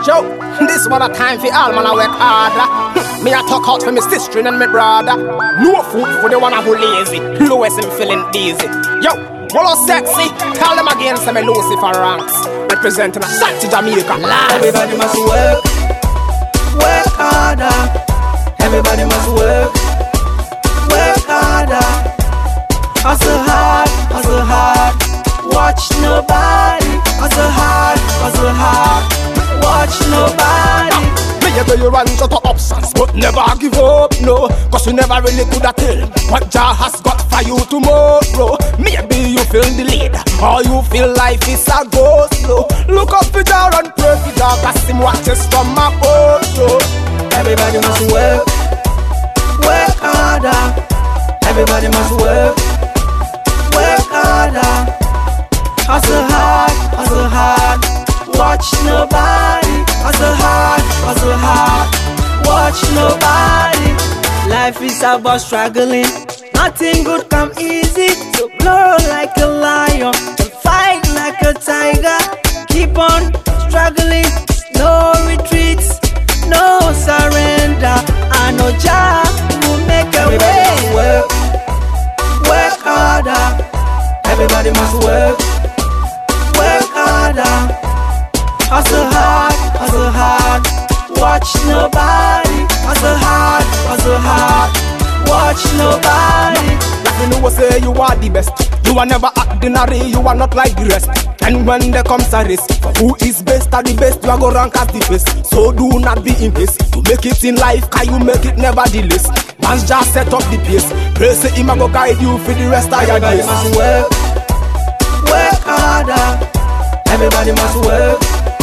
Yo, this one a time for all man I work harder. Me a talk out for me sister and me brother. No food for the one who lazy. Lowest him feeling dizzy. Yo, Wallow sexy. Call them again, say me Lucifer ranks. Representing a shot to Jamaica. Everybody must work, work harder. Everybody must work, work harder. Hustle hard, hustle hard. Watch nobody. Hustle hard, hustle hard. Watch nobody. Me a tell you run to options, but never give up, no. Cause you never really could have tell what Jah has got for you tomorrow. Maybe you feel the lead, or you feel life is a go slow. Look up for Jah and pray for Jah, cause him watches from my photo. Everybody must work, work harder. Everybody must work, work harder. Hustle hard, hustle hard. Watch nobody. Hustle hard, hustle hard. Watch nobody. Life is about struggling. Nothing good come easy. So grow like a lion and fight like a tiger. Keep on struggling. No retreats, no surrender. I know Jah will make a way. Work, work harder. Everybody must work, work harder. Hustle hard, hustle hard. Watch nobody. Hustle hard, hustle hard. Watch nobody. Let me know say you are the best. You are never ordinary, you are not like the rest. And when there comes a race, for who is best at the best, you are go rank as the best. So do not be in haste to make it in life, can you make it nevertheless. Once just set up the pace, pray say him a go guide you for the rest of your days. Everybody must work, work harder. Everybody must work,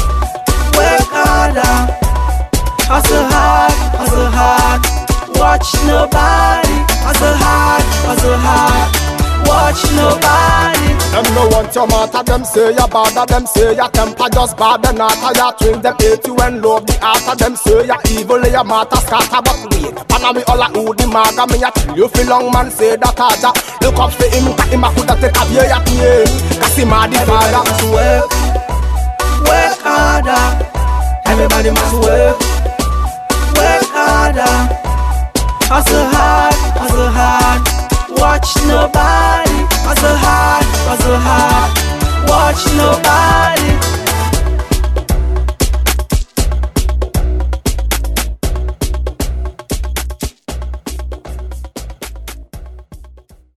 work harder. Hustle hard, hustle hard. Watch nobody. Hustle hard, hustle hard. Watch nobody. Them no want your matter, them say you bother. Them say your temper just bad and not your twins. Them hate you and love the after. Them say you evil, your matter scatter. But wait, and me all a who the maga. Me a tell you feel long man say that aja. Look up for him, cause him a coulda take a beer at me. Cause him a the father. Must work, work harder. Everybody must work, work harder. Hustle hard, hustle hard. Watch nobody.